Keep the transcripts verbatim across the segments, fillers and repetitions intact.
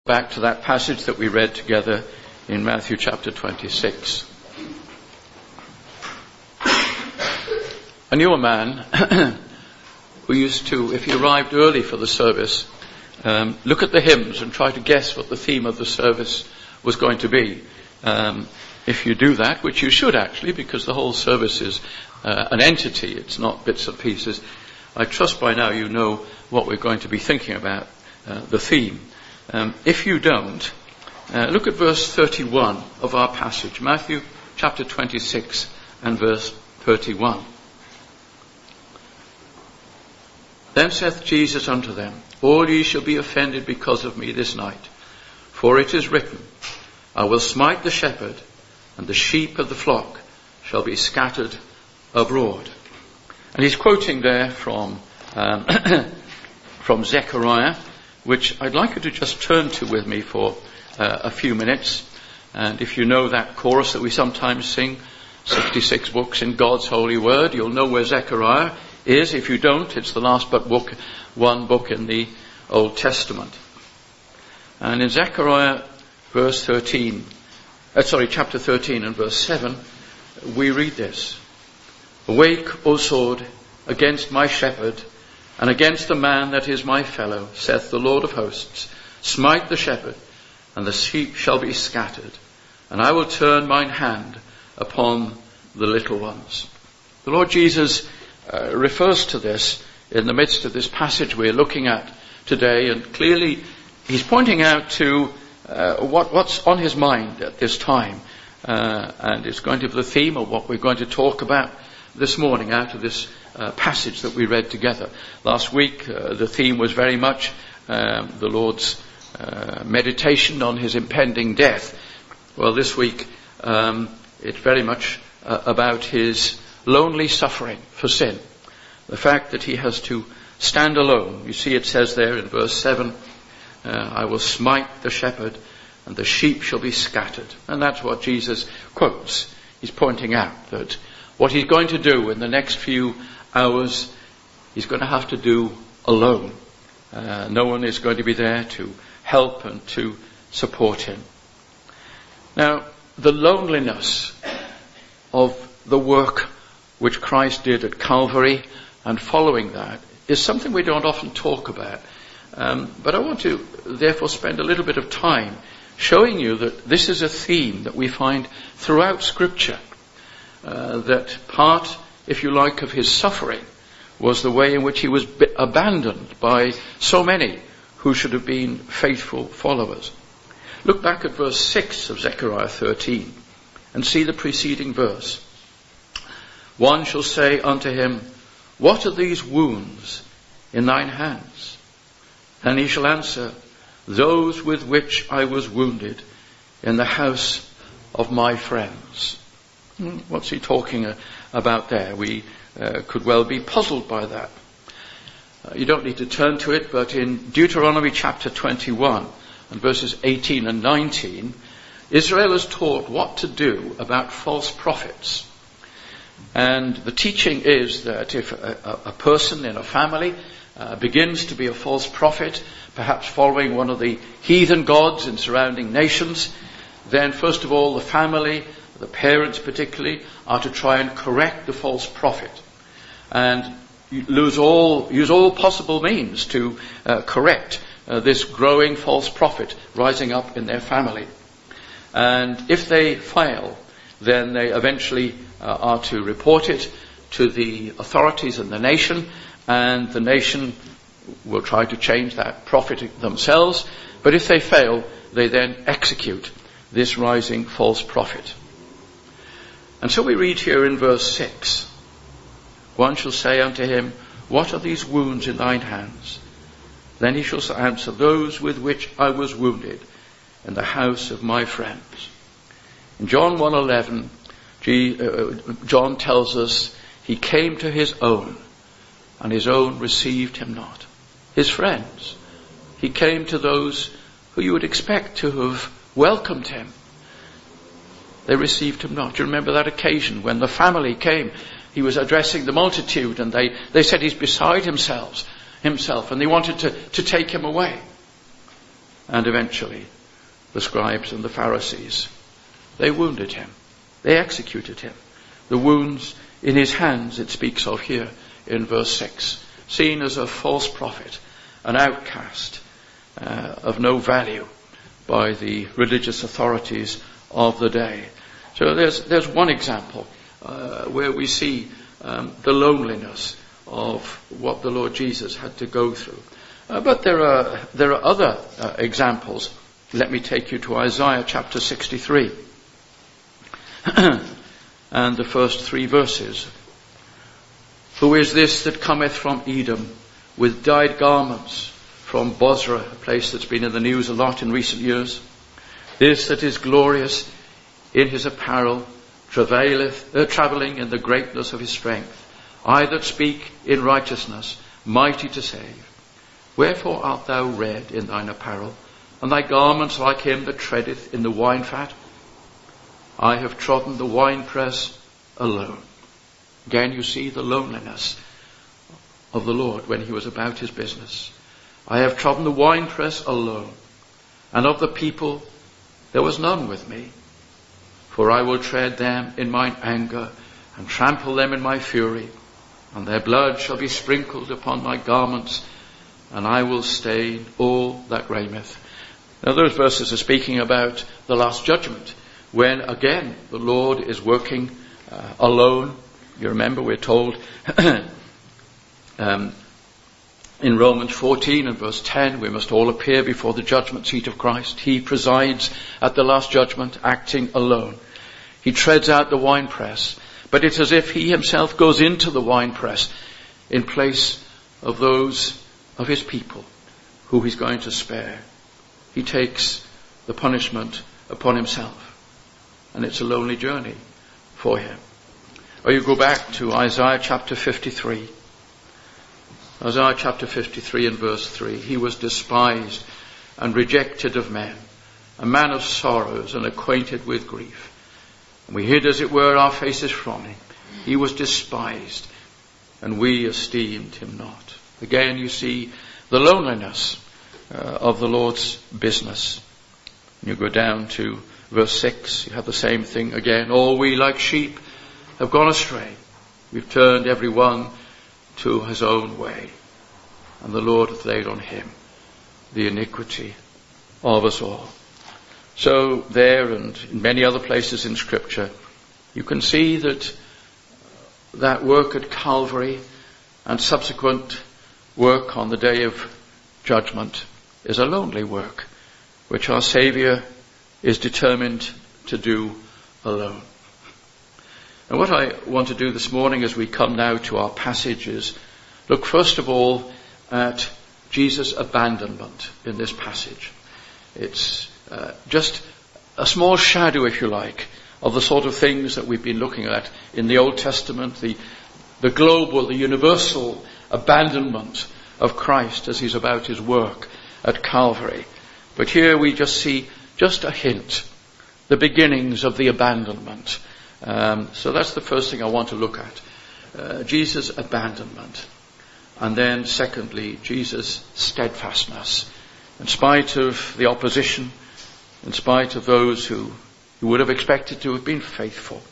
back to that passage that we read together in Matthew chapter twenty-six. I knew a man who used to, if he arrived early for the service, um, look at the hymns and try to guess what the theme of the service was going to be. Um, if you do that, which you should actually, because the whole service is uh, an entity, it's not bits and pieces, I trust by now you know what we're going to be thinking about, uh, the theme. Um, if you don't, uh, look at verse thirty-one of our passage, Matthew chapter twenty-six and verse thirty-one. Then saith Jesus unto them, All ye shall be offended because of me this night. For it is written, I will smite the shepherd, and the sheep of the flock shall be scattered abroad. And he's quoting there from um, from Zechariah, which I'd like you to just turn to with me for uh, a few minutes. And if you know that chorus that we sometimes sing, sixty-six books in God's holy word, you'll know where Zechariah is. If you don't, it's the last but book, one book in the Old Testament. And in Zechariah verse thirteen, uh, sorry, chapter thirteen and verse seven, we read this. Awake, O sword, against my shepherd, and against the man that is my fellow, saith the Lord of hosts. Smite the shepherd, and the sheep shall be scattered, and I will turn mine hand upon the little ones. The Lord Jesus uh, refers to this in the midst of this passage we're looking at today, and clearly he's pointing out to uh, what, what's on his mind at this time, uh, and it's going to be the theme of what we're going to talk about this morning out of this uh, passage that we read together. Last week uh, the theme was very much um, the Lord's uh, meditation on his impending death. Well, this week um, it's very much uh, about his lonely suffering for sin. The fact that he has to stand alone. You see it says there in verse seven, uh, I will smite the shepherd and the sheep shall be scattered. And that's what Jesus quotes. He's pointing out that what he's going to do in the next few hours, he's going to have to do alone. Uh, no one is going to be there to help and to support him. Now, the loneliness of the work which Christ did at Calvary and following that is something we don't often talk about. Um, but I want to therefore spend a little bit of time showing you that this is a theme that we find throughout Scripture. Uh, that part, if you like, of his suffering was the way in which he was b- abandoned by so many who should have been faithful followers. Look back at verse six of Zechariah thirteen and see the preceding verse. One shall say unto him, What are these wounds in thine hands? And he shall answer, Those with which I was wounded in the house of my friends. What's he talking uh, about there? We uh, could well be puzzled by that. Uh, you don't need to turn to it, but in Deuteronomy chapter twenty-one and verses eighteen and nineteen, Israel is taught what to do about false prophets. And the teaching is that if a, a, a person in a family uh, begins to be a false prophet, perhaps following one of the heathen gods in surrounding nations, then first of all the family, the parents particularly, are to try and correct the false prophet and use all, use all possible means to uh, correct uh, this growing false prophet rising up in their family. And if they fail, then they eventually uh, are to report it to the authorities in the nation, and the nation will try to change that prophet themselves. But if they fail, they then execute this rising false prophet. And so we read here in verse six, One shall say unto him, What are these wounds in thine hands? Then he shall answer, Those with which I was wounded in the house of my friends. In John one eleven, John tells us, He came to his own, and his own received him not. His friends. He came to those who you would expect to have welcomed him. They received him not. Do you remember that occasion when the family came? He was addressing the multitude, and they, they said he's beside himself, himself, and they wanted to, to take him away. and eventually the scribes and the Pharisees. They wounded him. They executed him. The wounds in his hands it speaks of here in verse six. Seen as a false prophet, an outcast, uh, of no value by the religious authorities of the day. So there's there's one example uh, where we see um, the loneliness of what the Lord Jesus had to go through. Uh, but there are there are other uh, examples. Let me take you to Isaiah chapter sixty-three and the first three verses. Who is this that cometh from Edom with dyed garments from Bozrah, a place that's been in the news a lot in recent years? This that is glorious in his apparel, travaileth, uh, travelling in the greatness of his strength. I that speak in righteousness, mighty to save. Wherefore art thou red in thine apparel, and thy garments like him that treadeth in the wine fat? I have trodden the winepress alone. Again, you see the loneliness of the Lord when he was about his business. I have trodden the winepress alone, and of the people there was none with me. For I will tread them in mine anger, and trample them in my fury, and their blood shall be sprinkled upon my garments, and I will stain all that reigneth. Now those verses are speaking about the last judgment, when again the Lord is working uh, alone. You remember we're told um, in Romans fourteen and verse ten, we must all appear before the judgment seat of Christ. He presides at the last judgment, acting alone. He treads out the winepress, but it's as if he himself goes into the winepress in place of those of his people who he's going to spare. He takes the punishment upon himself, and it's a lonely journey for him. Or you go back to Isaiah chapter fifty-three. Isaiah chapter fifty-three and verse three. He was despised and rejected of men, a man of sorrows and acquainted with grief. And we hid as it were our faces from him. He was despised, and we esteemed him not. Again you see the loneliness uh, of the Lord's business. You go down to verse six, you have the same thing again. All we like sheep have gone astray. We've turned every one to his own way, and the Lord hath laid on him the iniquity of us all. So there and in many other places in Scripture, you can see that that work at Calvary and subsequent work on the day of judgment is a lonely work, which our Saviour is determined to do alone. And what I want to do this morning as we come now to our passage is look first of all at Jesus' abandonment in this passage. It's uh, just a small shadow, if you like, of the sort of things that we've been looking at in the Old Testament, the, the global, the universal abandonment of Christ as he's about his work at Calvary. But here we just see just a hint, the beginnings of the abandonment. Um, so that's the first thing I want to look at. Uh, Jesus' abandonment. And then secondly, Jesus' steadfastness. In spite of the opposition, in spite of those who you would have expected to have been faithful,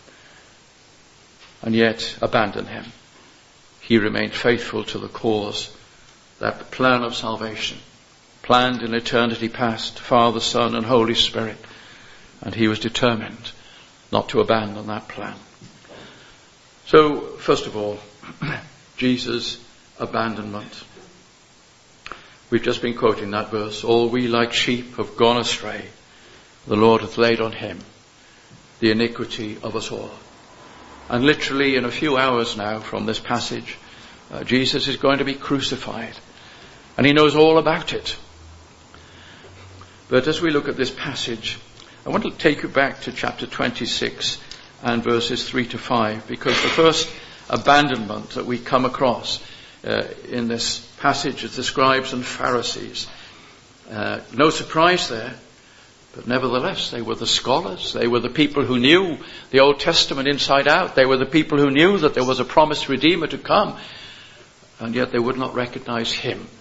and yet abandon him, he remained faithful to the cause, that plan of salvation, planned in eternity past, Father, Son, and Holy Spirit. And he was determined not to abandon that plan. So, first of all, Jesus' abandonment. We've just been quoting that verse. All we like sheep have gone astray. The Lord hath laid on him the iniquity of us all. And literally in a few hours now from this passage, uh, Jesus is going to be crucified. And he knows all about it. But as we look at this passage, I want to take you back to chapter twenty-six and verses three to five, because the first abandonment that we come across uh, in this passage is the scribes and Pharisees. Uh, no surprise there, but nevertheless they were the scholars. They were the people who knew the Old Testament inside out. They were the people who knew that there was a promised Redeemer to come, and yet they would not recognize him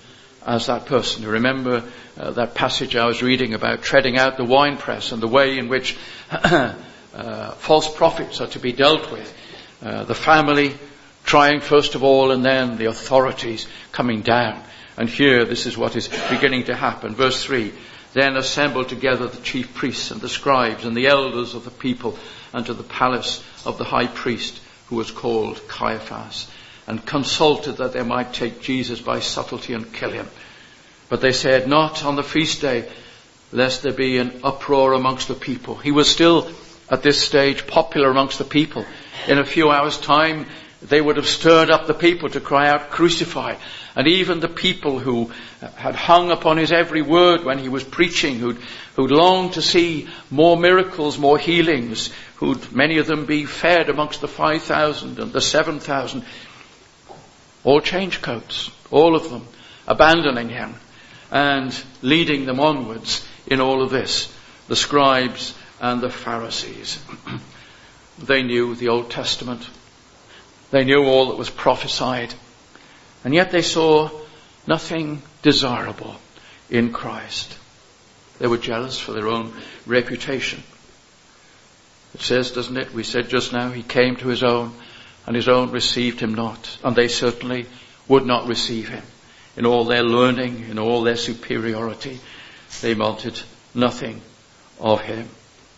as that person. You remember uh, that passage I was reading about treading out the winepress and the way in which uh, false prophets are to be dealt with. Uh, the family trying first of all, and then the authorities coming down. And here this is what is beginning to happen. Verse three, then assembled together the chief priests and the scribes and the elders of the people unto the palace of the high priest, who was called Caiaphas, and consulted that they might take Jesus by subtlety and kill him. But they said, not on the feast day, lest there be an uproar amongst the people. He was still at this stage popular amongst the people. In a few hours' time, they would have stirred up the people to cry out, crucify. And even the people who had hung upon his every word when he was preaching, who'd, who'd longed to see more miracles, more healings, who'd many of them be fed amongst the five thousand and the seven thousand, all change coats, all of them, abandoning him and leading them onwards in all of this. The scribes and the Pharisees. They knew the Old Testament. They knew all that was prophesied. And yet they saw nothing desirable in Christ. They were jealous for their own reputation. It says, doesn't it? We said just now, he came to his own, and his own received him not. And they certainly would not receive him. In all their learning, in all their superiority, they wanted nothing of him.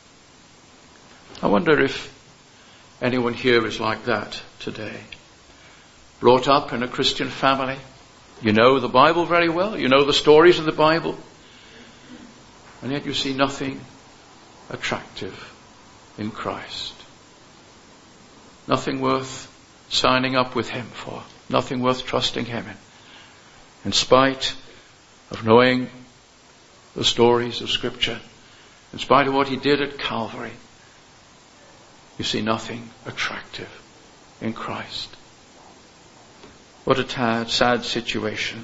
I wonder if anyone here is like that today. Brought up in a Christian family. You know the Bible very well. You know the stories of the Bible. And yet you see nothing attractive in Christ. Nothing worth signing up with him for. Nothing worth trusting him in. In spite of knowing the stories of Scripture, in spite of what he did at Calvary, you see nothing attractive in Christ. What a tad, sad situation.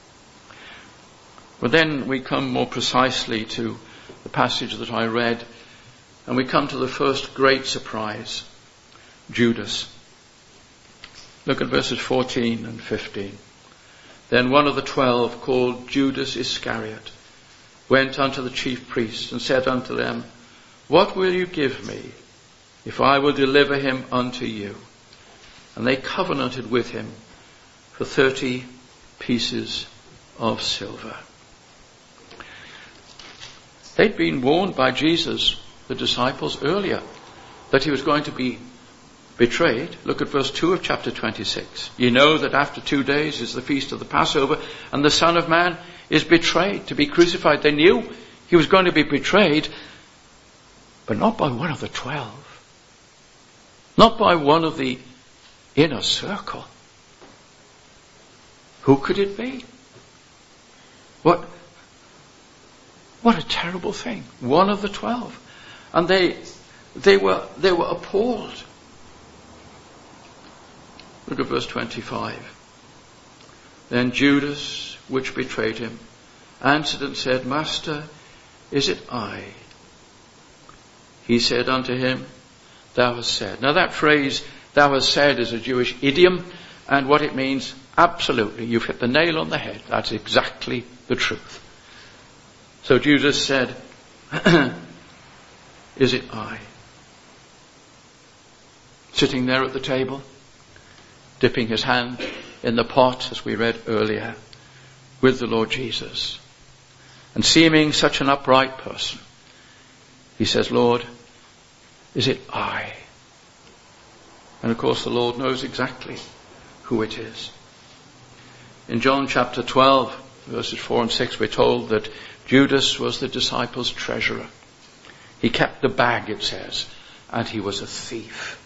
But then we come more precisely to the passage that I read, and we come to the first great surprise, Judas. Look at verses fourteen and fifteen. Then one of the twelve, called Judas Iscariot, went unto the chief priests and said unto them, what will you give me if I will deliver him unto you? And they covenanted with him for thirty pieces of silver. They'd been warned by Jesus, the disciples, earlier that he was going to be betrayed. Look at verse two of chapter twenty-six. You know that after two days is the feast of the Passover, and the Son of Man is betrayed to be crucified. They knew he was going to be betrayed, but not by one of the twelve. Not by one of the inner circle. Who could it be? What, what a terrible thing. One of the twelve. And they, they were, they were appalled. Look at verse twenty-five. Then Judas, which betrayed him, answered and said, Master, is it I? He said unto him, Thou hast said. Now that phrase, thou hast said, is a Jewish idiom, and what it means, absolutely, you've hit the nail on the head. That's exactly the truth. So Judas said, Is it I? Sitting there at the table, dipping his hand in the pot, as we read earlier, with the Lord Jesus, and seeming such an upright person, he says, Lord, is it I? And of course the Lord knows exactly who it is. In John chapter twelve, verses four and six, we're told that Judas was the disciples' treasurer. He kept the bag, it says, and he was a thief.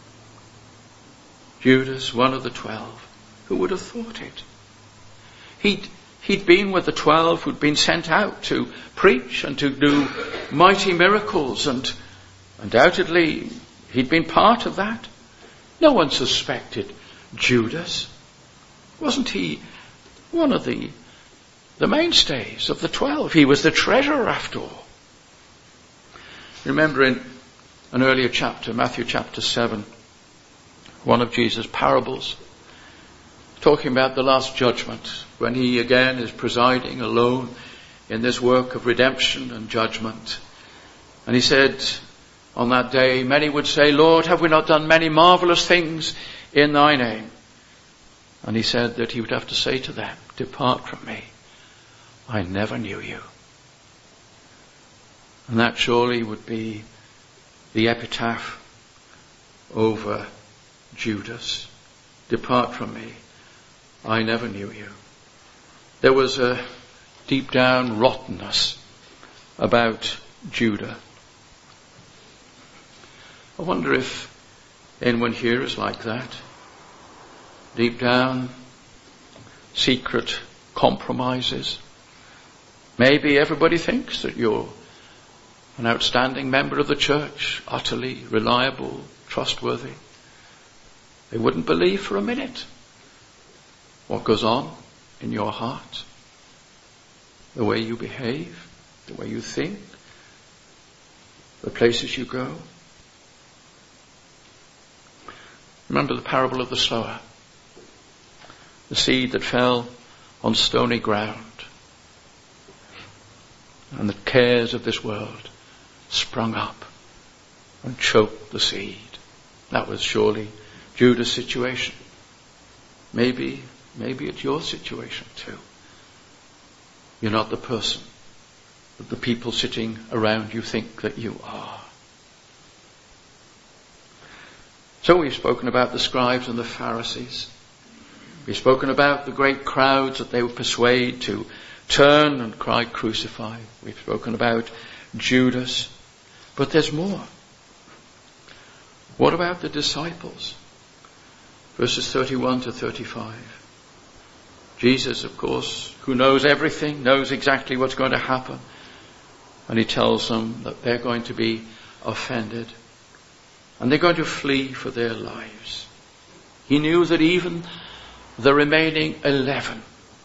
Judas, one of the twelve. Who would have thought it? He'd, he'd been with the twelve who'd been sent out to preach and to do mighty miracles, and undoubtedly he'd been part of that. No one suspected Judas. Wasn't he one of the, the mainstays of the twelve? He was the treasurer after all. Remember in an earlier chapter, Matthew chapter seven, one of Jesus' parables, talking about the last judgment, when he again is presiding alone in this work of redemption and judgment. And he said, on that day, many would say, Lord, have we not done many marvelous things in thy name? And he said that he would have to say to them, depart from me, I never knew you. And that surely would be the epitaph over Judas. Depart from me, I never knew you. There was a deep down rottenness about Judah. I wonder if anyone here is like that. Deep down, secret compromises. Maybe everybody thinks that you're an outstanding member of the church, utterly reliable, trustworthy. They wouldn't believe for a minute what goes on in your heart, the way you behave, the way you think, the places you go. Remember the parable of the sower, the seed that fell on stony ground, and the cares of this world sprung up and choked the seed. That was surely Judah's situation. Maybe, maybe it's your situation too. You're not the person that the people sitting around you think that you are. So we've spoken about the scribes and the Pharisees. We've spoken about the great crowds that they would persuade to turn and cry, crucify. We've spoken about Judas. But there's more. What about the disciples? Verses thirty-one to thirty-five. Jesus, of course, who knows everything, knows exactly what's going to happen. And he tells them that they're going to be offended. And they're going to flee for their lives. He knew that even the remaining eleven,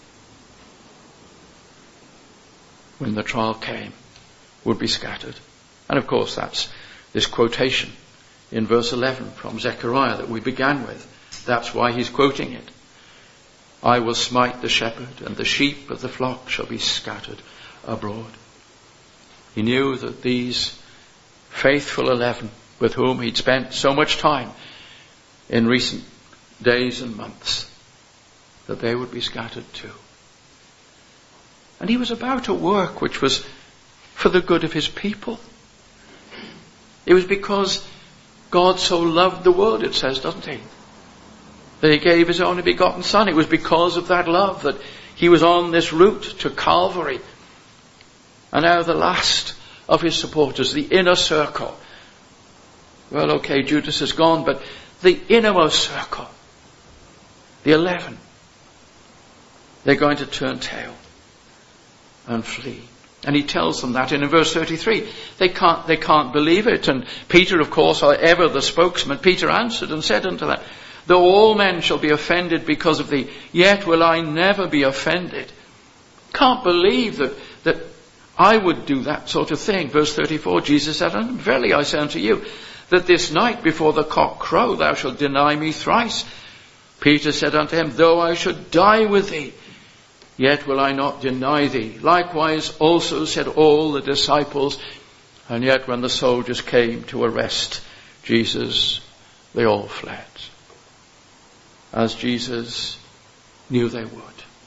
when the trial came, would be scattered. And of course that's this quotation in verse eleven from Zechariah that we began with. That's why he's quoting it. I will smite the shepherd, and the sheep of the flock shall be scattered abroad. He knew that these faithful eleven, with whom he'd spent so much time in recent days and months, that they would be scattered too. And he was about a work which was for the good of his people. It was because God so loved the world, it says, doesn't he? That he gave his only begotten Son. It was because of that love that he was on this route to Calvary. And now the last of his supporters, the inner circle. Well, okay, Judas is gone, but the innermost circle, the eleven, they're going to turn tail and flee. And he tells them that in verse thirty-three. They can't, they can't believe it. And Peter, of course, ever the spokesman, Peter answered and said unto them, though all men shall be offended because of thee, yet will I never be offended. Can't believe that, that I would do that sort of thing. Verse thirty-four, Jesus said unto them, verily I say unto you, that this night before the cock crow thou shalt deny me thrice. Peter said unto him, though I should die with thee, yet will I not deny thee. Likewise also said all the disciples. And yet when the soldiers came to arrest Jesus, they all fled, as Jesus knew they would.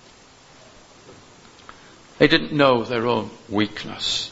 They didn't know their own weakness.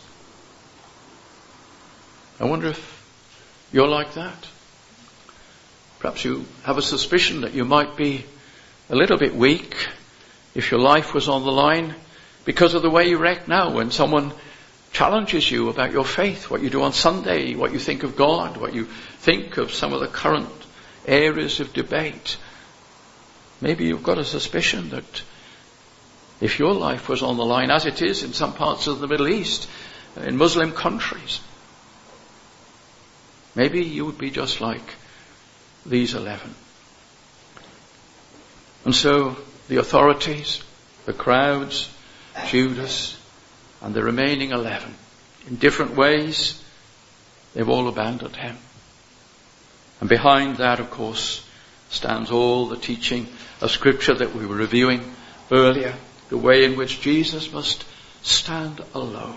I wonder if you're like that. Perhaps you have a suspicion that you might be a little bit weak if your life was on the line because of the way you react now when someone challenges you about your faith, what you do on Sunday, what you think of God, what you think of some of the current areas of debate. Maybe you've got a suspicion that if your life was on the line, as it is in some parts of the Middle East, in Muslim countries, maybe you would be just like these eleven. And so the authorities, the crowds, Judas, and the remaining eleven, in different ways, they've all abandoned him. And behind that, of course, stands all the teaching of Scripture that we were reviewing earlier, the way in which Jesus must stand alone.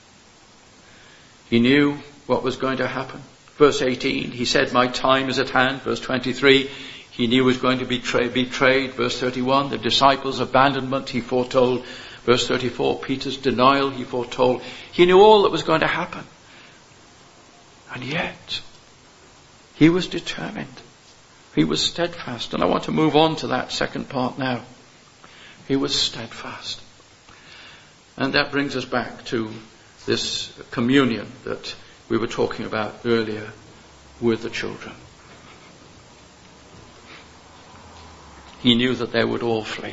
He knew what was going to happen. Verse eighteen, he said, my time is at hand. Verse twenty-three, he knew he was going to be betrayed. betrayed. Verse thirty-one, the disciples' abandonment, he foretold. Verse thirty-four, Peter's denial, he foretold. He knew all that was going to happen. And yet, he was determined. He was steadfast. And I want to move on to that second part now. He was steadfast. And that brings us back to this communion that we were talking about earlier with the children. He knew that they would all flee.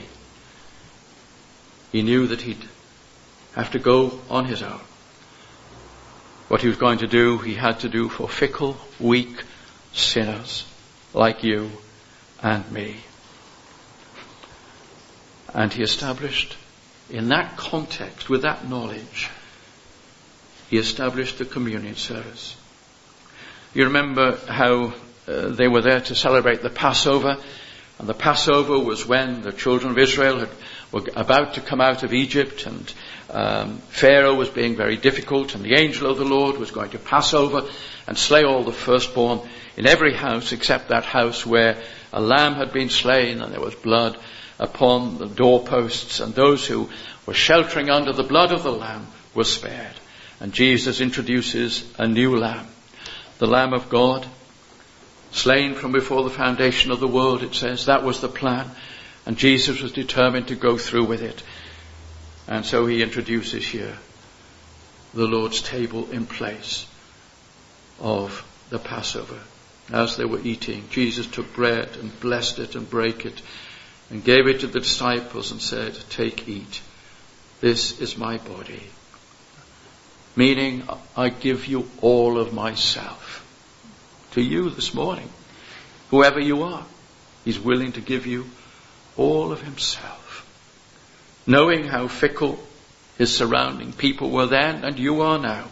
He knew that he'd have to go on his own. What he was going to do, he had to do for fickle, weak sinners like you and me. And he established, in that context, with that knowledge, he established the communion service. You remember how uh, they were there to celebrate the Passover, and the Passover was when the children of Israel had, were about to come out of Egypt, and um, Pharaoh was being very difficult, and the angel of the Lord was going to pass over and slay all the firstborn in every house except that house where a lamb had been slain and there was blood upon the doorposts, and those who were sheltering under the blood of the lamb were spared. And Jesus introduces a new lamb, the Lamb of God, slain from before the foundation of the world, it says. That was the plan. And Jesus was determined to go through with it. And so he introduces here the Lord's table in place of the Passover. As they were eating, Jesus took bread and blessed it and brake it and gave it to the disciples and said, take, eat. This is my body. Meaning, I give you all of myself. To you this morning, whoever you are, he's willing to give you all of himself. Knowing how fickle his surrounding people were then and you are now.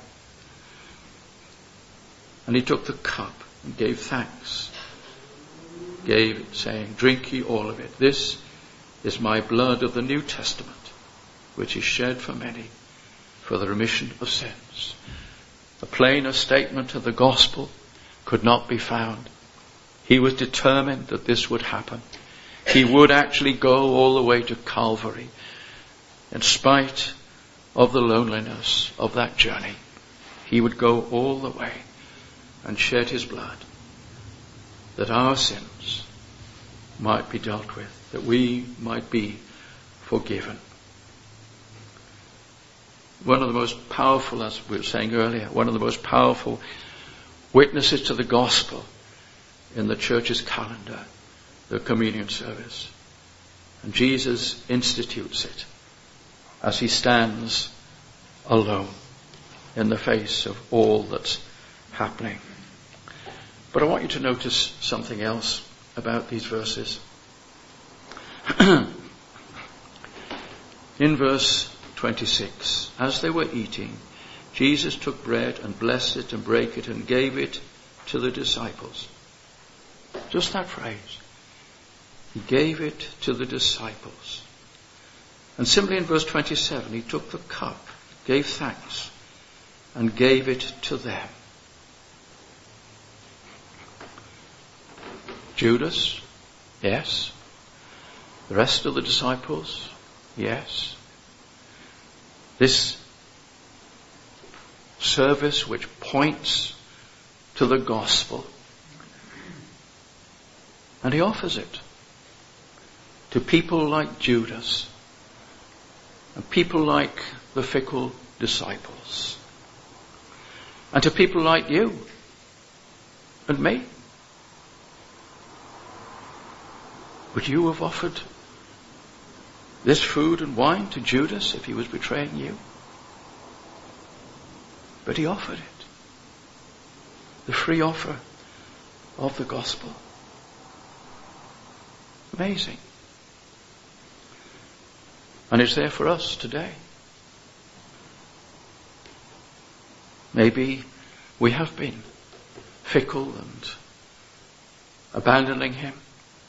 And he took the cup and gave thanks. Gave it, saying, drink ye all of it. This is my blood of the New Testament, which is shed for many for the remission of sins. A plainer statement of the gospel could not be found. He was determined that this would happen. He would actually go all the way to Calvary in spite of the loneliness of that journey. He would go all the way and shed his blood that our sins might be dealt with, that we might be forgiven. One of the most powerful, as we were saying earlier, one of the most powerful witnesses to the gospel in the church's calendar, the communion service. And Jesus institutes it as he stands alone in the face of all that's happening. But I want you to notice something else about these verses. In verse twenty-six, as they were eating, Jesus took bread and blessed it and brake it and gave it to the disciples. Just that phrase. He gave it to the disciples. And simply in verse twenty-seven, he took the cup, gave thanks, and gave it to them. Judas, yes. The rest of the disciples, yes. This service which points to the gospel. And he offers it to people like Judas and people like the fickle disciples and to people like you and me. Would you have offered this food and wine to Judas if he was betraying you? But he offered it. The free offer of the gospel. Amazing. And it's there for us today. Maybe we have been fickle and abandoning him.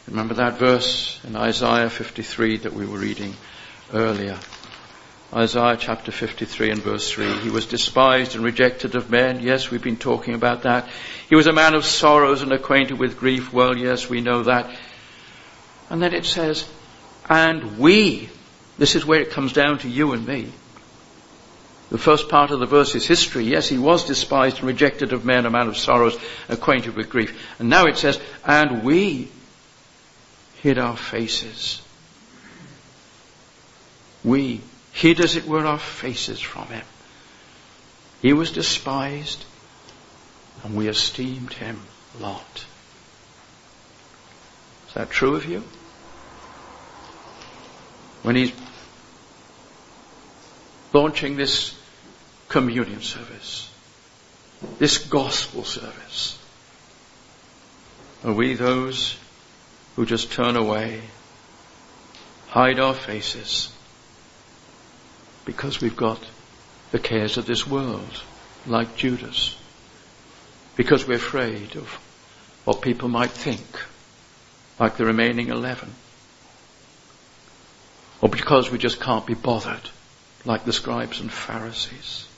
Remember that verse in Isaiah fifty-three that we were reading earlier. Isaiah chapter fifty-three and verse three. He was despised and rejected of men. Yes, we've been talking about that. He was a man of sorrows and acquainted with grief. Well, yes, we know that. And then it says, and we, this is where it comes down to you and me. The first part of the verse is history. Yes, he was despised and rejected of men, a man of sorrows, acquainted with grief. And now it says, and we hid our faces. We hid, as it were, our faces from him. He was despised, and we esteemed him not. Is that true of you? When he's launching this communion service, this gospel service, are we those who just turn away, hide our faces, because we've got the cares of this world, like Judas, because we're afraid of what people might think, like the remaining eleven, or because we just can't be bothered, like the scribes and Pharisees?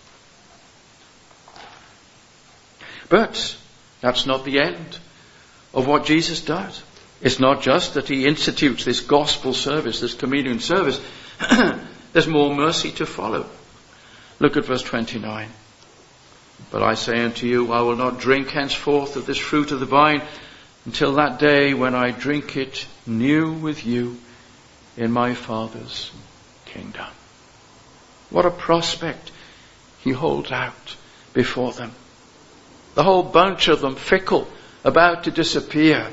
But that's not the end of what Jesus does. It's not just that he institutes this gospel service, this communion service. There's more mercy to follow. Look at verse twenty-nine. But I say unto you, I will not drink henceforth of this fruit of the vine until that day when I drink it new with you in my Father's kingdom. What a prospect he holds out before them. The whole bunch of them fickle, about to disappear.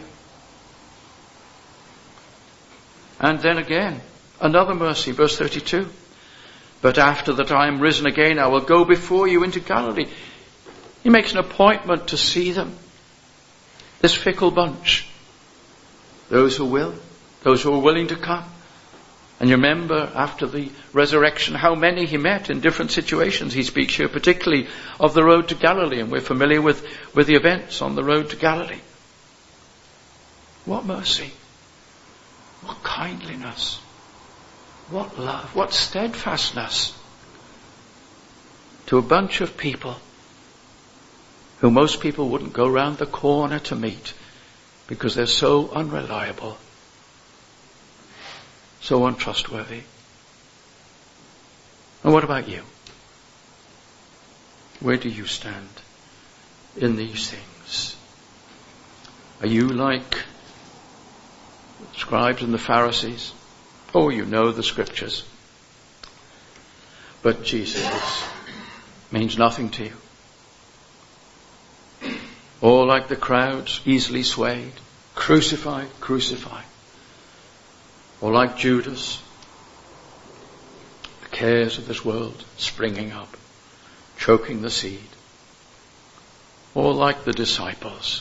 And then again, another mercy, verse thirty-two. But after that I am risen again, I will go before you into Galilee. He makes an appointment to see them. This fickle bunch. Those who will, those who are willing to come. And you remember after the resurrection how many he met in different situations. He speaks here particularly of the road to Galilee, and we're familiar with, with the events on the road to Galilee. What mercy. What kindliness. What love. What steadfastness. To a bunch of people who most people wouldn't go round the corner to meet because they're so unreliable, so untrustworthy. And what about you? Where do you stand in these things? Are you like the scribes and the Pharisees? Oh, you know the scriptures. But Jesus means nothing to you. Or like the crowds, easily swayed, crucify, crucify. Or like Judas, the cares of this world springing up, choking the seed. Or like the disciples.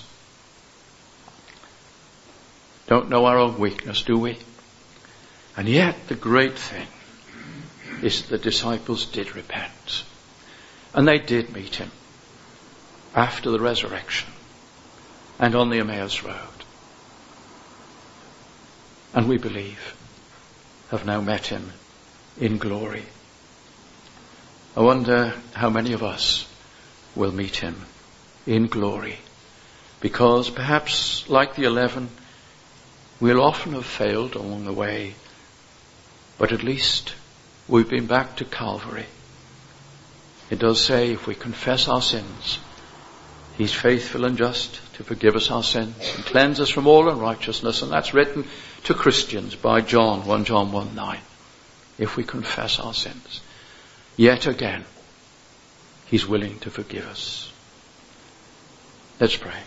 Don't know our own weakness, do we? And yet the great thing is the disciples did repent. And they did meet him after the resurrection and on the Emmaus Road. And we believe have now met him in glory. I wonder how many of us will meet him in glory, because perhaps like the eleven, we'll often have failed along the way, but at least we've been back to Calvary. It does say if we confess our sins, he's faithful and just to forgive us our sins and cleanse us from all unrighteousness. And that's written to Christians by John, First John one nine. If we confess our sins, yet again, he's willing to forgive us. Let's pray.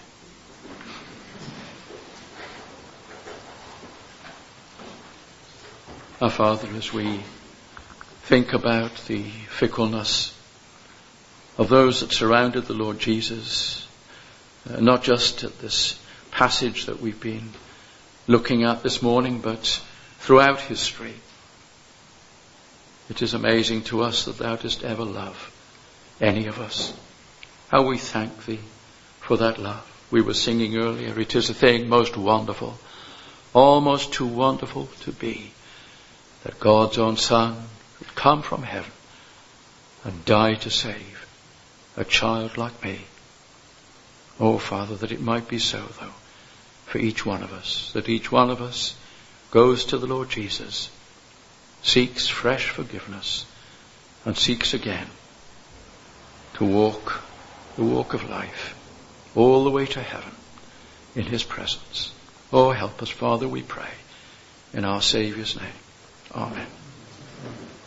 Our Father, as we think about the fickleness of those that surrounded the Lord Jesus, uh, not just at this passage that we've been looking at this morning, but throughout history, it is amazing to us that thou dost ever love any of us. How we thank thee for that love. We were singing earlier, it is a thing most wonderful almost too wonderful to be, that God's own Son would come from heaven and die to save a child like me. Oh, Father, that it might be so, though, for each one of us, that each one of us goes to the Lord Jesus, seeks fresh forgiveness, and seeks again to walk the walk of life all the way to heaven in his presence. Oh, help us, Father, we pray, in our Saviour's name. Amen.